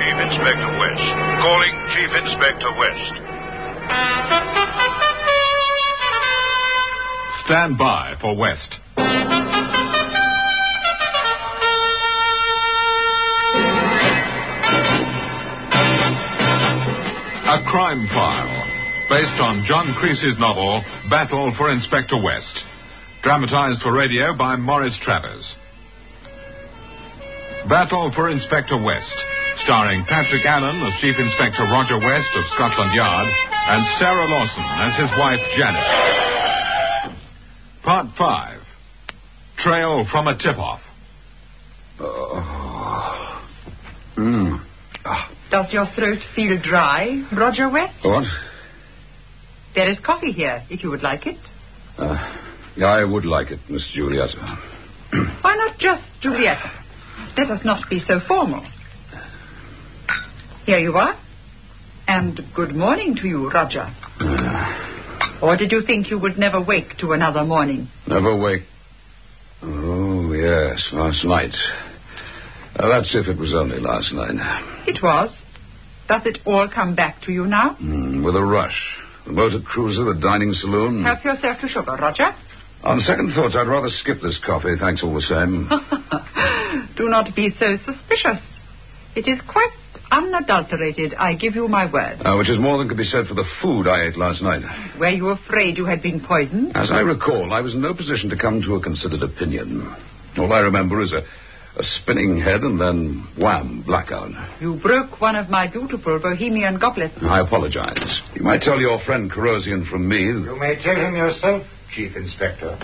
Chief Inspector West. Calling Chief Inspector West. Stand by for West. A crime file, based on John Creasy's novel, Battle for Inspector West. Dramatized for radio by Maurice Travers. Battle for Inspector West, starring Patrick Allen as Chief Inspector Roger West of Scotland Yard and Sarah Lawson as his wife Janet. Part 5. Trail from a tip-off. Does your throat feel dry, Roger West? What? There is coffee here, if you would like it. Yeah, I would like it, Miss Julietta. Why not just Julietta? Let us not be so formal. Here you are. And good morning to you, Roger. Or did you think you would never wake to another morning? Never wake. Oh, yes, last night. That's if it was only last night. It was. Does it all come back to you now? With a rush. The motor cruiser, the dining saloon. Help yourself to sugar, Roger. On second thoughts, I'd rather skip this coffee, thanks all the same. Do not be so suspicious. It is quite unadulterated, I give you my word. Which is more than could be said for the food I ate last night. Were you afraid you had been poisoned? As I recall, I was in no position to come to a considered opinion. All I remember is a spinning head and then, wham, blackout. You broke one of my beautiful Bohemian goblets. I apologize. You might tell your friend Corrosian from me. You may tell him yourself, Chief Inspector.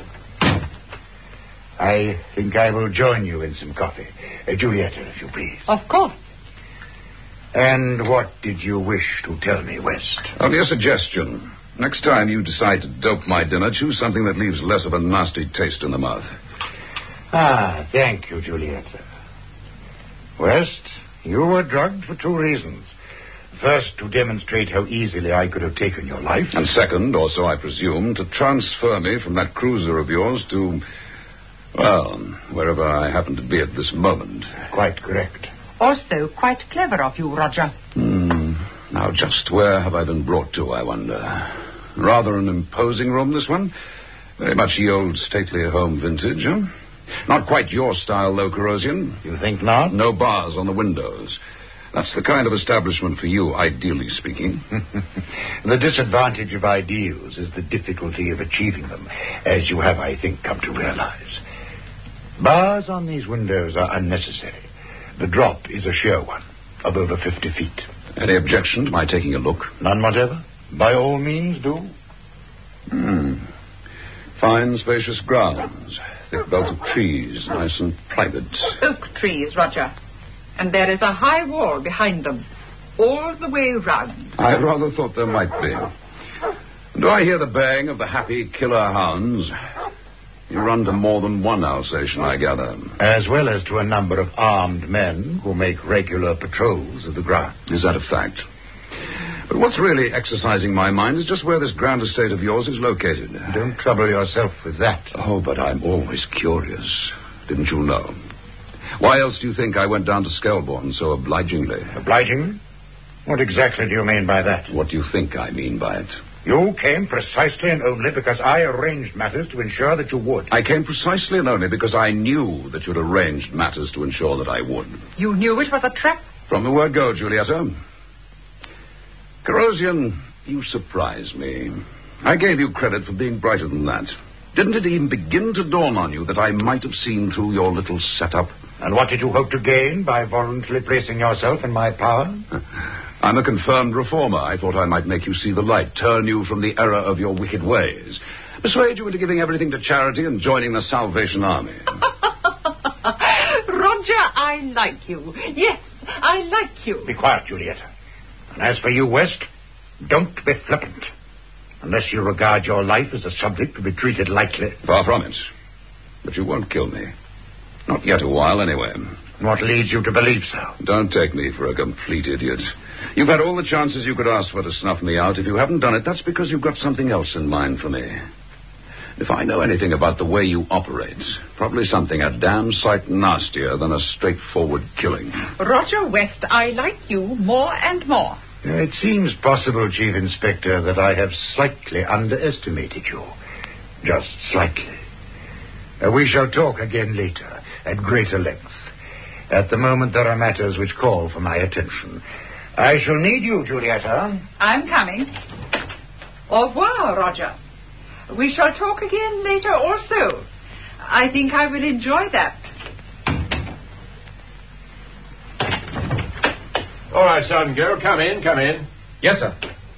I think I will join you in some coffee. Julietta, if you please. Of course. And what did you wish to tell me, West? Only a suggestion. Next time you decide to dope my dinner, choose something that leaves less of a nasty taste in the mouth. Thank you, Julietta. West, you were drugged for two reasons. First, to demonstrate how easily I could have taken your life. And second, or so I presume, to transfer me from that cruiser of yours to, well, wherever I happen to be at this moment. Quite correct. Also, quite clever of you, Roger. Now, just where have I been brought to, I wonder? Rather an imposing room, this one. Very much the old stately home vintage, huh? Not quite your style, though, Corrosian. You think not? No bars on the windows. That's the kind of establishment for you, ideally speaking. The disadvantage of ideals is the difficulty of achieving them, as you have, I think, come to realize. Bars on these windows are unnecessary. The drop is a sheer one, of over 50 feet. Any objection to my taking a look? None whatever. By all means, do. Fine, spacious grounds. Thick belt of trees, nice and private. Oak trees, Roger. And there is a high wall behind them, all the way round. I rather thought there might be. Do I hear the baying of the happy killer hounds? You run to more than one Alsatian, I gather. As well as to a number of armed men who make regular patrols of the ground. Is that a fact? But what's really exercising my mind is just where this grand estate of yours is located. Don't trouble yourself with that. Oh, but I'm always curious. Didn't you know? Why else do you think I went down to Skelbourne so obligingly? Obligingly? What exactly do you mean by that? What do you think I mean by it? You came precisely and only because I arranged matters to ensure that you would. I came precisely and only because I knew that you'd arranged matters to ensure that I would. You knew it was a trap? From the word go, Julietta. Corrosian, you surprise me. I gave you credit for being brighter than that. Didn't it even begin to dawn on you that I might have seen through your little setup? And what did you hope to gain by voluntarily placing yourself in my power? I'm a confirmed reformer. I thought I might make you see the light, turn you from the error of your wicked ways, persuade you into giving everything to charity and joining the Salvation Army. Roger, I like you. Yes, I like you. Be quiet, Julietta. And as for you, West, don't be flippant. Unless you regard your life as a subject to be treated lightly. Far from it. But you won't kill me. Not yet a while, anyway. What leads you to believe so? Don't take me for a complete idiot. You've had all the chances you could ask for to snuff me out. If you haven't done it, that's because you've got something else in mind for me. If I know anything about the way you operate, probably something a damn sight nastier than a straightforward killing. Roger West, I like you more and more. It seems possible, Chief Inspector, that I have slightly underestimated you. Just slightly. We shall talk again later, at greater length. At the moment, there are matters which call for my attention. I shall need you, Julietta. I'm coming. Au revoir, Roger. We shall talk again later also. I think I will enjoy that. All right, Sergeant Gill, come in. Yes, sir.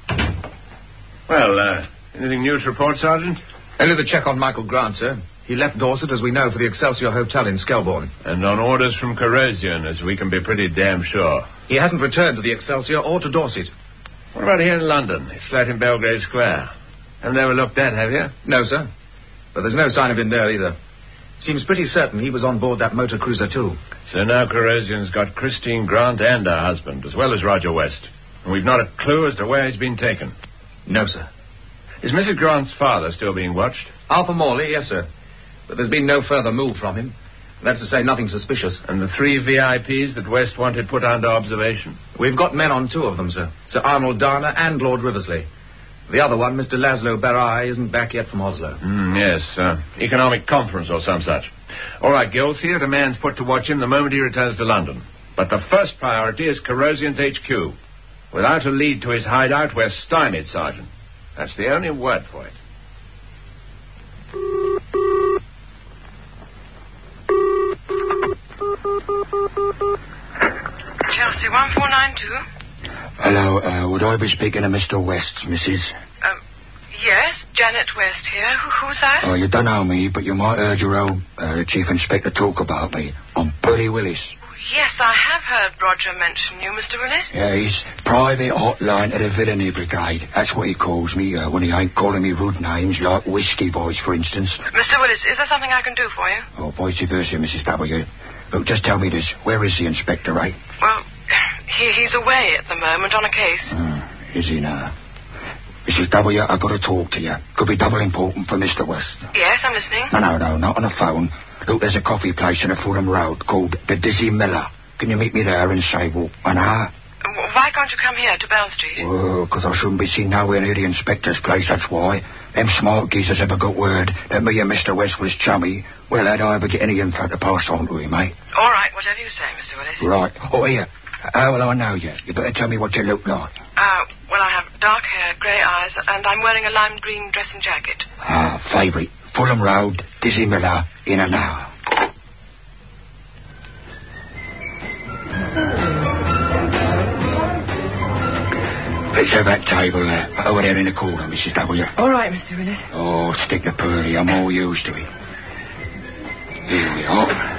Well, anything new to report, Sergeant? Only the check on Michael Grant, sir. He left Dorset, as we know, for the Excelsior Hotel in Skelbourne. And on orders from Corrosion, as we can be pretty damn sure. He hasn't returned to the Excelsior or to Dorset. What about here in London? His flat in Belgrave Square. Haven't ever looked at, have you? No, sir. But there's no sign of him there either. Seems pretty certain he was on board that motor cruiser, too. So now Corrosion's got Christine Grant and her husband, as well as Roger West. And we've not a clue as to where he's been taken. No, sir. Is Mrs. Grant's father still being watched? Arthur Morley, yes, sir. But there's been no further move from him. That's to say, nothing suspicious. And the 3 VIPs that West wanted put under observation? We've got men on 2 of them, sir. Sir Arnold Dana and Lord Riversley. The other one, Mr. Laszlo Barai, isn't back yet from Oslo. Yes, economic conference or some such. All right, Gill, see that a man's put to watch him the moment he returns to London. But the first priority is Corrosion's HQ. Without a lead to his hideout, we're stymied, Sergeant. That's the only word for it. Chelsea 1492. Hello, would I be speaking to Mr. West, Mrs.? Yes, Janet West here. Who's that? Oh, you don't know me, but you might heard your old Chief Inspector talk about me. I'm Pearlie Willis. Yes, I have heard Roger mention you, Mr. Willis. Yeah, he's private hotline to the Villainy Brigade. That's what he calls me, when he ain't calling me rude names like Whiskey Boys, for instance. Mr. Willis, is there something I can do for you? Oh, vice versa, Mrs. W. Look, just tell me this. Where is the Inspector, eh? Well, he's away at the moment on a case. Is he now? Mrs. W, I've got to talk to you. Could be double important for Mr. West. Yes, I'm listening. No, not on the phone. Look, there's a coffee place in the Fulham Road called the Dizzy Miller. Can you meet me there in, say, an hour? Why can't you come here to Bell Street? Oh, because I shouldn't be seen nowhere near the Inspector's place, that's why. Them smart geezers ever got word that me and Mr. West was chummy. Well, how'd I ever get any info to pass on to him, eh? All right, whatever you say, Mr. Willis. Right. Oh, here. How will I know you? You better tell me what you look like. Well, I have dark hair, grey eyes, and I'm wearing a lime green dressing jacket. Favourite. Fulham Road, Dizzy Miller, in an hour. Let's have that table there. Over there in the corner, Mrs. W. All right, Mr. Willis. Oh, stick to Pearlie. I'm all used to it. Here we are.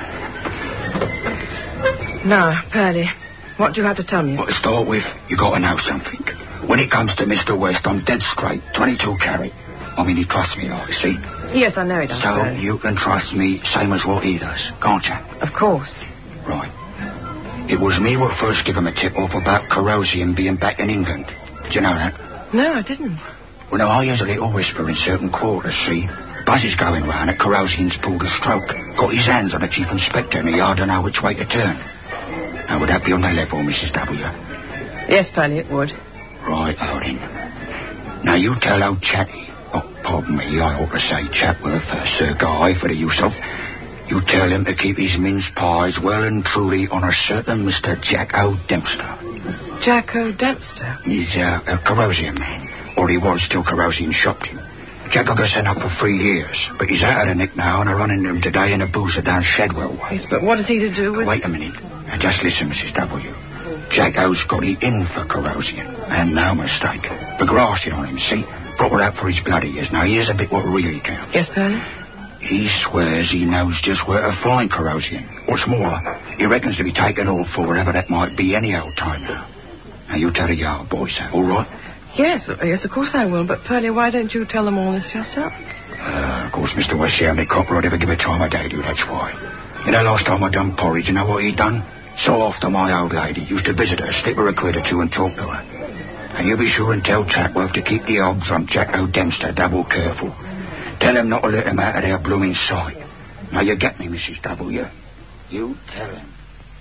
Now, Pearlie, what do you have to tell me? Well, to start with, you got to know something. When it comes to Mr. West, I'm dead straight, 22 carat. I mean, he trusts me, you see. Yes, I know he does. So Pearlie. you can trust me same as what he does, can't you? Of course. Right. It was me what first gave him a tip-off about Corrosion being back in England. Did you know that? No, I didn't. Well, no, I hear a little whisper in certain quarters, see? Buzz is going round that Corrosion's pulled a stroke. Got his hands on the Chief Inspector and he hard to know which way to turn. Now, would that be on the level, Mrs. W? Yes, Pearlie, it would. Right, Odin. Now, you tell old Chatty... Oh, pardon me, I ought to say Chatworth, Sir Guy, for the use of... You tell him to keep his mince pies well and truly on a certain Mr. Jack O'Dempster. Jack O'Dempster? He's a Corrosion man, or he was till Corrosion shopped him. Jack got sent up for 3 years, but he's out of the nick now, and I run into him today in a boozer down Shedwell way. Yes, but what is he to do with... Wait a minute. Now, just listen, Mrs. W. Jack O's got it in for Corrosion, and no mistake. The grassing on him, see? Brought it out for his bloody years. Now, here's a bit what really counts. Yes, Pearlie? He swears he knows just where to find Corrosion. What's more, he reckons to be taken off for wherever that might be any old time now. Now, you tell the yard boys that, all right? Yes, of course I will. But, Pearlie, why don't you tell them all this yourself? Of course, Mr. West, the only copper I'd ever give a time of day to, that's why. You know, last time I done porridge, you know what he done? So after my old lady used to visit her, slip her a quid or two and talk to her. And you be sure and tell Chatworth to keep the odds on Jack O'Dempster double careful. Tell him not to let him out of their blooming sight. Now, you get me, Mrs. W. You tell him.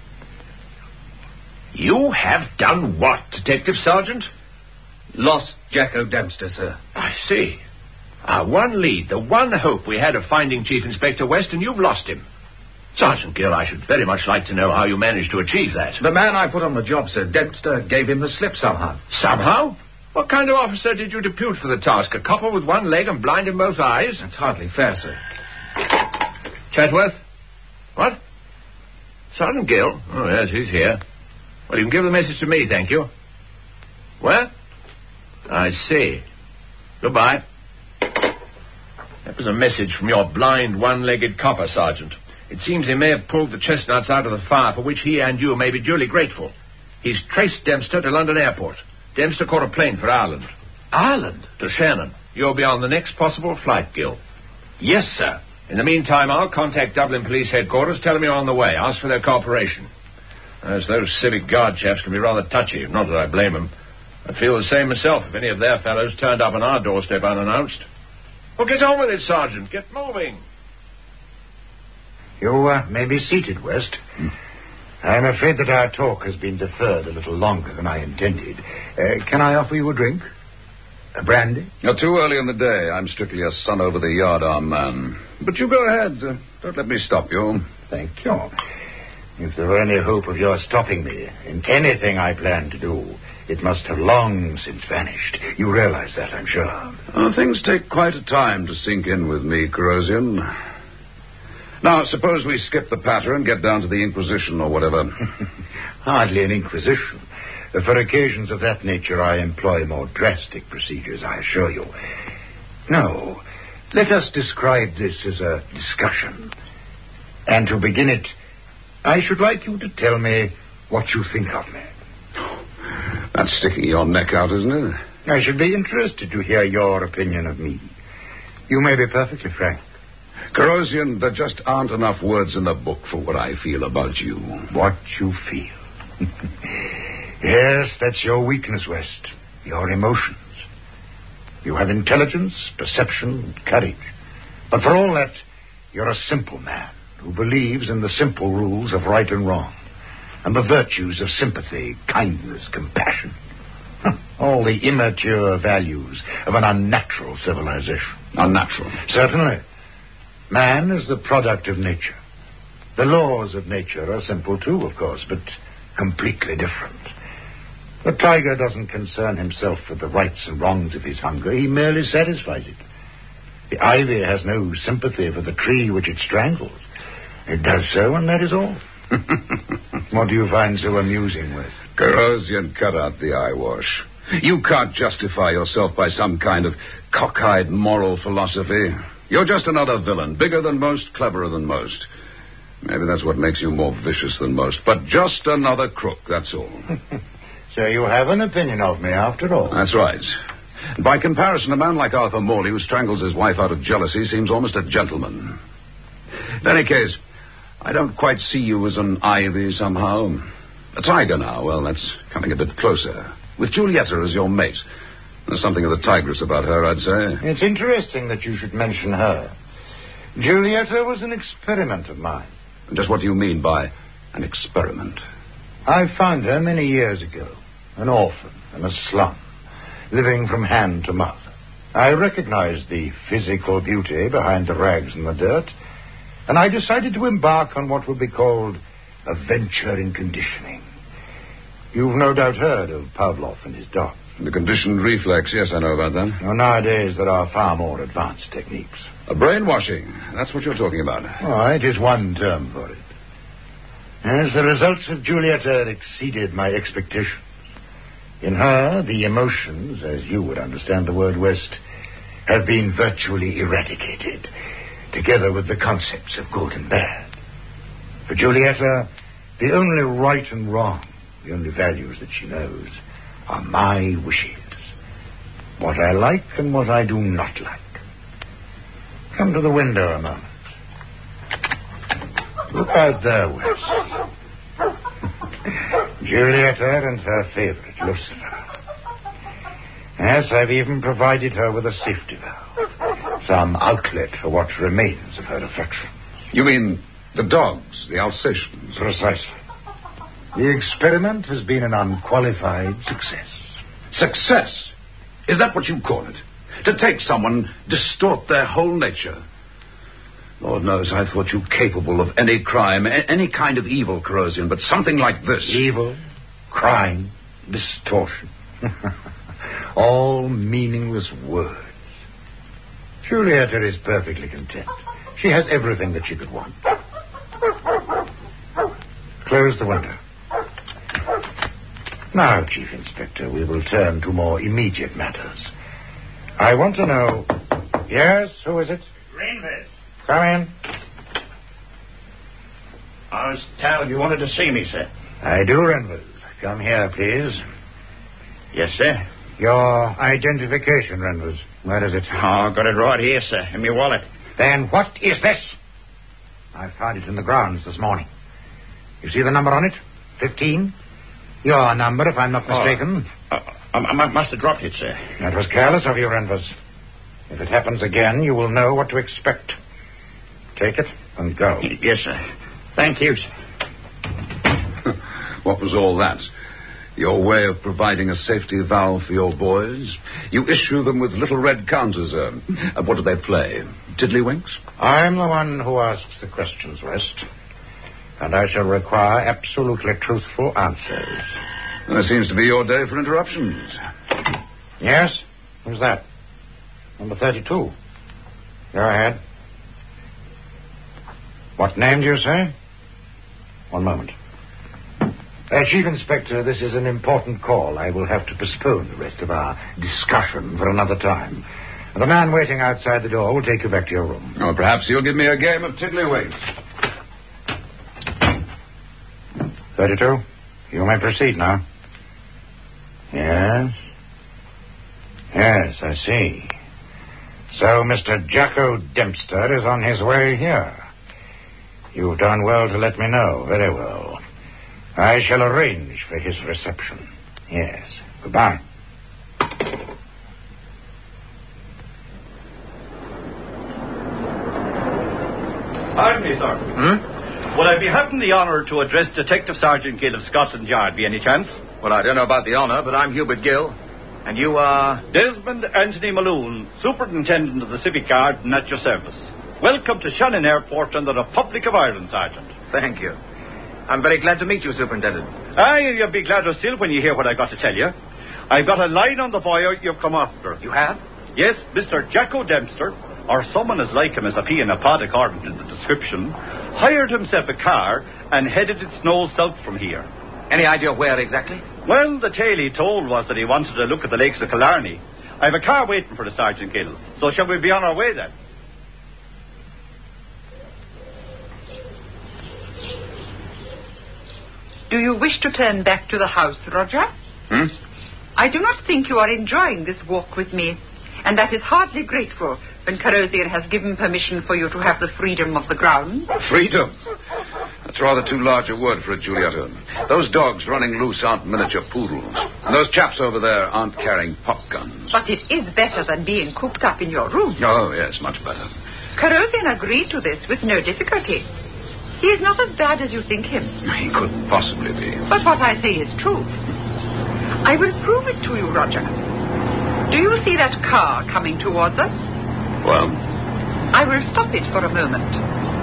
You have done what, Detective Sergeant? Lost Jacko Dempster, sir. I see. Our one lead, the one hope we had of finding Chief Inspector West, and you've lost him. Sergeant Gill, I should very much like to know how you managed to achieve that. The man I put on the job, sir, Dempster, gave him the slip somehow. Somehow? What kind of officer did you depute for the task? A couple with one leg and blind in both eyes? That's hardly fair, sir. Chetworth? What? Sergeant Gill? Oh, yes, he's here. Well, you can give the message to me, thank you. Where? I see. Goodbye. That was a message from your blind, one-legged copper, Sergeant. It seems he may have pulled the chestnuts out of the fire, for which he and you may be duly grateful. He's traced Dempster to London Airport. Dempster caught a plane for Ireland. Ireland? To Shannon. You'll be on the next possible flight, Gill. Yes, sir. In the meantime, I'll contact Dublin Police Headquarters, tell them you're on the way. Ask for their cooperation. As those civic guard chaps can be rather touchy, not that I blame them. I'd feel the same myself if any of their fellows turned up on our doorstep unannounced. Well, get on with it, Sergeant. Get moving. You may be seated, West. I'm afraid that our talk has been deferred a little longer than I intended. Can I offer you a drink? A brandy? Not too early in the day. I'm strictly a son-over-the-yardarm man. But you go ahead. Don't let me stop you. Thank you. If there were any hope of your stopping me in anything I plan to do, it must have long since vanished. You realize that, I'm sure. Things take quite a time to sink in with me, Corrosion. Now, suppose we skip the patter and get down to the Inquisition or whatever. Hardly an Inquisition. For occasions of that nature, I employ more drastic procedures, I assure you. No, let us describe this as a discussion. And to begin it, I should like you to tell me what you think of me. That's sticking your neck out, isn't it? I should be interested to hear your opinion of me. You may be perfectly frank. Corrosion, there just aren't enough words in the book for what I feel about you. What you feel. Yes, that's your weakness, West. Your emotions. You have intelligence, perception, courage. But for all that, you're a simple man who believes in the simple rules of right and wrong, and the virtues of sympathy, kindness, compassion. All the immature values of an unnatural civilization. Unnatural? Certainly. Man is the product of nature. The laws of nature are simple too, of course, but completely different. The tiger doesn't concern himself with the rights and wrongs of his hunger. He merely satisfies it. The ivy has no sympathy for the tree which it strangles. It does so, and that is all. What do you find so amusing, West? Corrosion, cut out the eyewash. You can't justify yourself by some kind of cockeyed moral philosophy. You're just another villain, bigger than most, cleverer than most. Maybe that's what makes you more vicious than most. But just another crook, that's all. So you have an opinion of me, after all? That's right. By comparison, a man like Arthur Morley, who strangles his wife out of jealousy, seems almost a gentleman. In any case, I don't quite see you as an ivy somehow. A tiger now, well, that's coming a bit closer. With Giulietta as your mate. There's something of the tigress about her, I'd say. It's interesting that you should mention her. Giulietta was an experiment of mine. Just what do you mean by an experiment? I found her many years ago, an orphan in a slum, living from hand to mouth. I recognized the physical beauty behind the rags and the dirt, and I decided to embark on what would be called a venture in conditioning. You've no doubt heard of Pavlov and his dog. The conditioned reflex, yes, I know about that. Well, nowadays there are far more advanced techniques. A brainwashing, that's what you're talking about. Oh, it is one term for it. As the results of Giulietta exceeded my expectations. In her, the emotions, as you would understand the word, West, have been virtually eradicated, together with the concepts of good and bad. For Giulietta, the only right and wrong, the only values that she knows, are my wishes. What I like and what I do not like. Come to the window a moment. Look out there, West. Giulietta and her favorite, Lucifer. Yes, I've even provided her with a safety valve. some outlet for what remains of her affection. You mean the dogs, the Alsatians? Precisely. The experiment has been an unqualified success. Success? Is that what you call it? To take someone, distort their whole nature? Lord knows I thought you capable of any crime, any kind of evil, Corrosian, but something like this. Evil, crime, distortion. All meaningless words. Julieta is perfectly content. She has everything that she could want. Close the window. Now, Chief Inspector, we will turn to more immediate matters. I want to know... Yes, who is it? Rainford. Come in. I was told you wanted to see me, sir. I do, Renford. Come here, please. Yes, sir. Your identification, Renford. Where is it? Oh, I've got it right here, sir, in my wallet. Then what is this? I found it in the grounds this morning. You see the number on it? 15? Your number, if I'm not mistaken. I must have dropped it, sir. That was careless of you, Renford. If it happens again, you will know what to expect. Take it and go. Yes, sir. Thank you, sir. What was all that? Your way of providing a safety valve for your boys? You issue them with little red counters. What do they play? Tiddlywinks? I'm the one who asks the questions, West. And I shall require absolutely truthful answers. That seems to be your day for interruptions. Yes? Who's that? Number 32. Go ahead. What name do you say? One moment. Chief Inspector, this is an important call. I will have to postpone the rest of our discussion for another time. The man waiting outside the door will take you back to your room. Or perhaps you'll give me a game of tiddlywinks. 32. You may proceed now. Yes? Yes, I see. So Mr. Jacko Dempster is on his way here. You've done well to let me know. Very well. I shall arrange for his reception. Yes. Goodbye. Pardon me, sir. Would I be having the honour to address Detective Sergeant Gill of Scotland Yard, by any chance? Well, I don't know about the honour, but I'm Hubert Gill. And you are... Desmond Anthony Malone, Superintendent of the Civic Guard and at your service. Welcome to Shannon Airport and the Republic of Ireland, Sergeant. Thank you. I'm very glad to meet you, Superintendent. You'll be gladder still when you hear what I got to tell you. I've got a line on the boy you've come after. You have? Yes, Mr. Jacko Dempster, or someone as like him as a pea in a pod according to the description, hired himself a car and headed its nose south from here. Any idea where exactly? Well, the tale he told was that he wanted to look at the lakes of Killarney. I have a car waiting for the Sergeant Gill, so shall we be on our way then? Do you wish to turn back to the house, Roger? I do not think you are enjoying this walk with me, and that is hardly grateful when Corrosian has given permission for you to have the freedom of the ground. Freedom? That's rather too large a word for it, Julieta. Those dogs running loose aren't miniature poodles. And those chaps over there aren't carrying pop guns. But it is better than being cooped up in your room. Oh, yes, much better. Corrosian agreed to this with no difficulty. He is not as bad as you think him. He couldn't possibly be. But what I say is true. I will prove it to you, Roger. Do you see that car coming towards us? Well? I will stop it for a moment.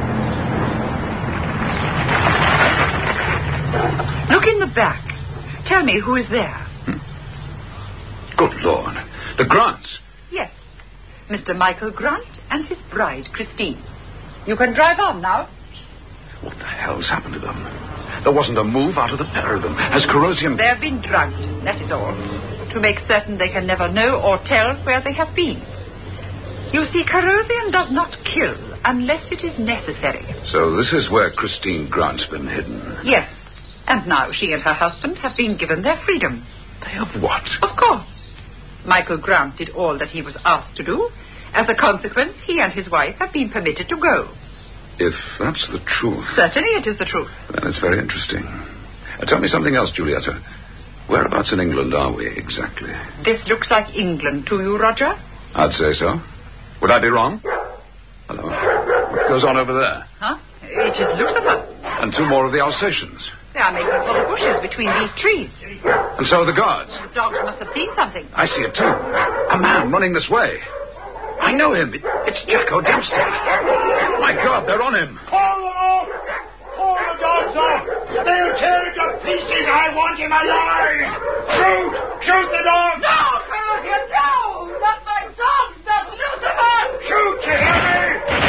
Look in the back. Tell me who is there. Good Lord. The Grants. Yes. Mr. Michael Grant and his bride, Christine. You can drive on now. What the hell's happened to them? There wasn't a move out of the pair of them. Has Corrosian... They have been drugged, that is all. To make certain they can never know or tell where they have been. You see, Corrosian does not kill unless it is necessary. So this is where Christine Grant's been hidden? Yes. And now she and her husband have been given their freedom. They have what? Of course. Michael Grant did all that he was asked to do. As a consequence, he and his wife have been permitted to go. If that's the truth... Certainly it is the truth. Then it's very interesting. Tell me something else, Julieta. Whereabouts in England are we exactly? This looks like England to you, Roger? I'd say so. Would I be wrong? Hello. What goes on over there? Huh? It is Lucifer. And 2 more of the Alsatians. They are making for the bushes between these trees. And so are the guards. The dogs must have seen something. I see it too. A man running this way. I know him. It's Jacko Dempster. My God, they're on him. Call them off! Call the dogs off! They'll tear him to pieces. I want him alive! Shoot! Shoot the dog! No, Corosian, no! Not my dogs, not Lucifer! Shoot, you hear me?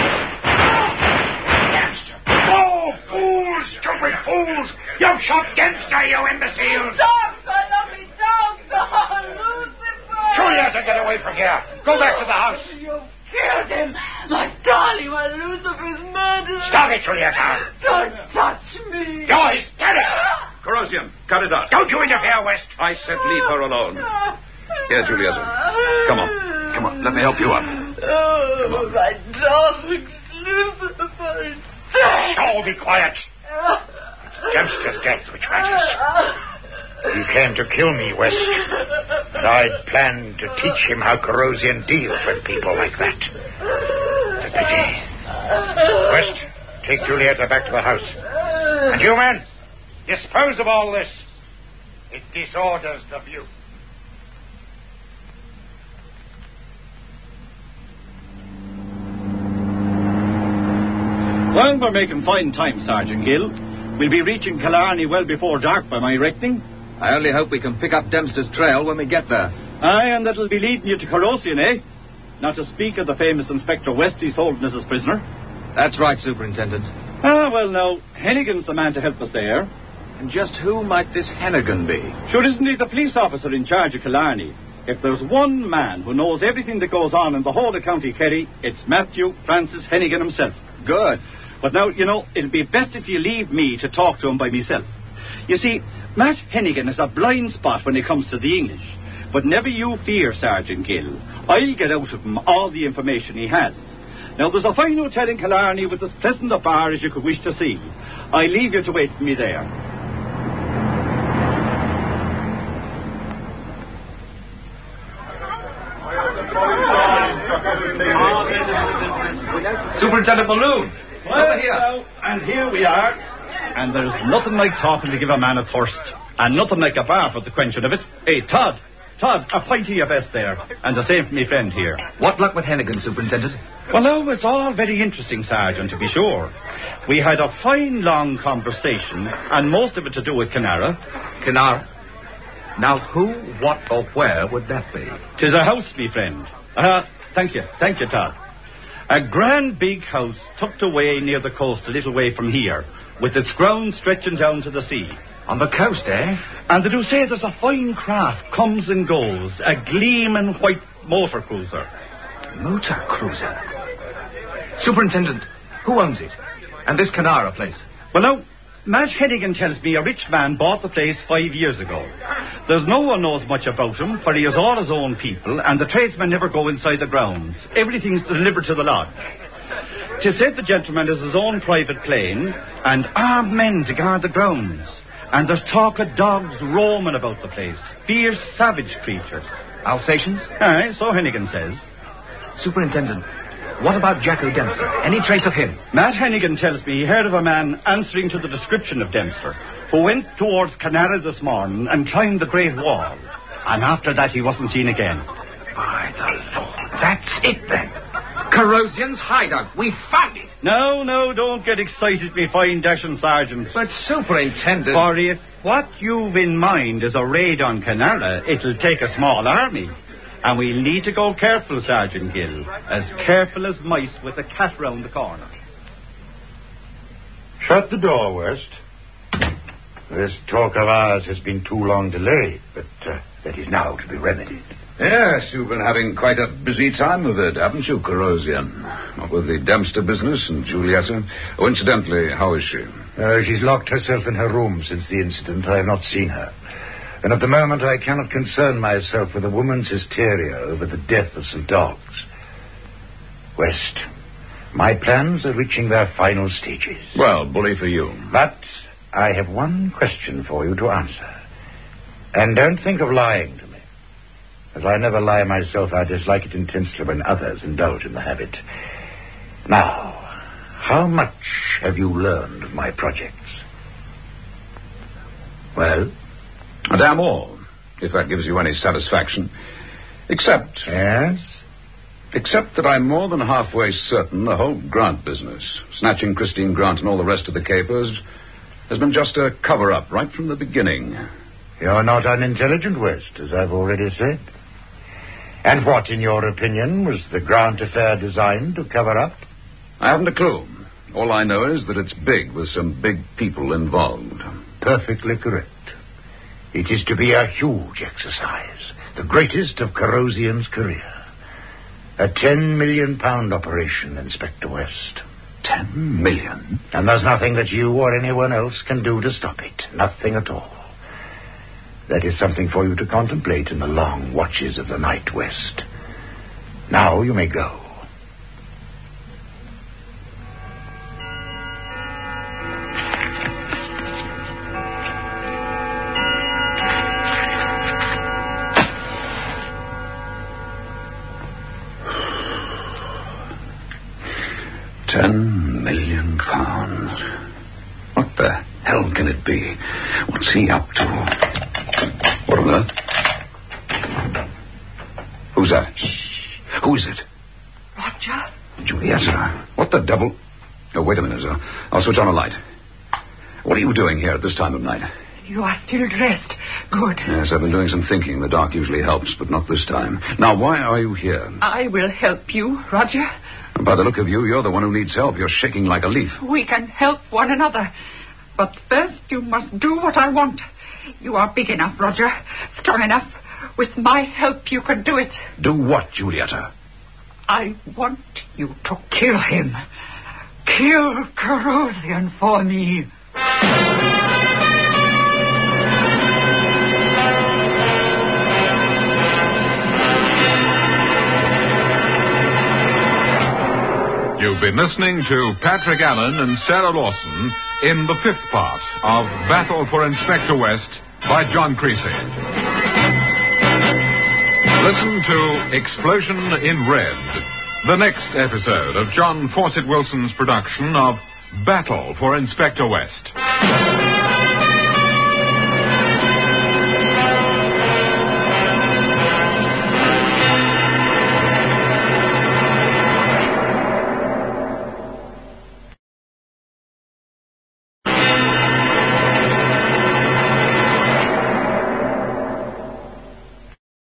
Dempster! Oh, fools! Stupid fools! You've shot Dempster, you imbeciles! Dogs! I love me dogs! Oh, Lucifer! Julieta, get away from here! Go back to the house! You killed him! My darling, my Lucifer's murderer! Stop it, Julieta! Don't touch me! You're hysteric! Corosian, cut it out. Don't you interfere, West! I said leave her alone. Here, Julieta. Come on. Come on, let me help you up. Oh, my dogs! Lucifer is dead! Oh, be quiet! It's Dempster's death which matters. He came to kill me, West. And I'd planned to teach him how Corosian deals with people like that. It's a pity. West, take Julieta back to the house. And you men, dispose of all this. It disorders the view. Well, we're making fine time, Sergeant Gill. We'll be reaching Killarney well before dark, by my reckoning. I only hope we can pick up Dempster's trail when we get there. Aye, and that'll be leading you to Corosian, eh? Not to speak of the famous Inspector West he's holding as his prisoner. That's right, Superintendent. Ah, well, now, Hennigan's the man to help us there. And just who might this Hennigan be? Sure, isn't he the police officer in charge of Killarney? If there's one man who knows everything that goes on in the whole of County Kerry, it's Matthew Francis Hennigan himself. Good. But now, you know, it'll be best if you leave me to talk to him by myself. You see, Matt Hennigan has a blind spot when it comes to the English. But never you fear, Sergeant Gill. I'll get out of him all the information he has. Now, there's a fine hotel in Killarney with as pleasant a bar as you could wish to see. I'll leave you to wait for me there. Superintendent Balloon! Well, here. And here we are. And there's nothing like talking to give a man a thirst. And nothing like a bar for the quenching of it. Hey, Todd, a pint of your best there. And the same for me friend here. What luck with Hennigan, Superintendent? Well, now, it's all very interesting, Sergeant, to be sure. We had a fine, long conversation, and most of it to do with Kenara. Kenara? Now, who, what, or where would that be? 'Tis a house, me friend. Thank you, Todd. A grand big house tucked away near the coast a little way from here, with its grounds stretching down to the sea. On the coast, eh? And they do say there's a fine craft comes and goes, a gleaming white motor cruiser. Motor cruiser? Superintendent, who owns it? And this Kenara place? Well, now, Matt Hennigan tells me a rich man bought the place 5 years ago. There's no one knows much about him, for he has all his own people, and the tradesmen never go inside the grounds. Everything's delivered to the lodge. 'Tis said the gentleman has his own private plane, and armed men to guard the grounds. And there's talk of dogs roaming about the place. Fierce, savage creatures. Alsatians? Aye, so Hennigan says. Superintendent, what about Jacko Dempster? Any trace of him? Matt Hennigan tells me he heard of a man answering to the description of Dempster, who went towards Kenara this morning and climbed the Great Wall. And after that, he wasn't seen again. By the Lord, that's it then. Corosian's hideout. We found it. No, don't get excited, me fine dashing sergeant. But, Superintendent... For if what you've in mind is a raid on Kenara, it'll take a small army. And we'll need to go careful, Sergeant Gill. As careful as mice with a cat round the corner. Shut the door, West. This talk of ours has been too long delayed, but that is now to be remedied. Yes, you've been having quite a busy time of it, haven't you, Corosian? What with the Dempster business and Julieta. Oh, incidentally, how is she? She's locked herself in her room since the incident. I have not seen her. And at the moment I cannot concern myself with a woman's hysteria over the death of some dogs. West, my plans are reaching their final stages. Well, bully for you. But I have one question for you to answer. And don't think of lying to me. As I never lie myself, I dislike it intensely when others indulge in the habit. Now, how much have you learned of my projects? Well? Damn all, if that gives you any satisfaction. Except... Yes? Except that I'm more than halfway certain the whole Grant business, snatching Christine Grant and all the rest of the capers, has been just a cover-up right from the beginning. You're not unintelligent, West, as I've already said. And what, in your opinion, was the Grant affair designed to cover up? I haven't a clue. All I know is that it's big, with some big people involved. Perfectly correct. It is to be a huge exercise, the greatest of Corrosian's career. A £10 million operation, Inspector West. 10 million? And there's nothing that you or anyone else can do to stop it. Nothing at all. That is something for you to contemplate in the long watches of the night, West. Now you may go. £10 million. What the hell can it be? What's he up to? What on earth? Who's that? Who is it? Roger? Julietta. What the devil? Oh, wait a minute, sir. I'll switch on a light. What are you doing here at this time of night? You are still dressed. Good. Yes, I've been doing some thinking. The dark usually helps, but not this time. Now, why are you here? I will help you, Roger. By the look of you, you're the one who needs help. You're shaking like a leaf. We can help one another. But first, you must do what I want. You are big enough, Roger. Strong enough. With my help, you can do it. Do what, Julietta? I want you to kill him. Kill Corrosian for me. You've been listening to Patrick Allen and Sarah Lawson in the 5th part of Battle for Inspector West by John Creasy. Listen to Explosion in Red, the next episode of John Fawcett Wilson's production of Battle for Inspector West.